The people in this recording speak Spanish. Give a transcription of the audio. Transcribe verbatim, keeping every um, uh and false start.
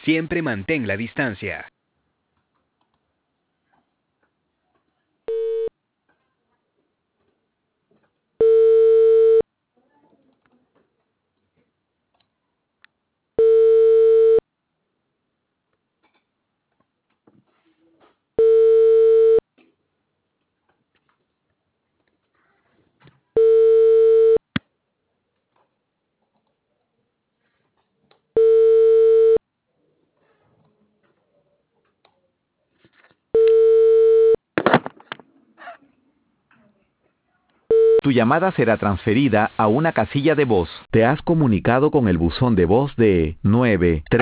Siempre mantén la distancia. Tu llamada será transferida a una casilla de voz. Te has comunicado con el buzón de voz de nueve tres.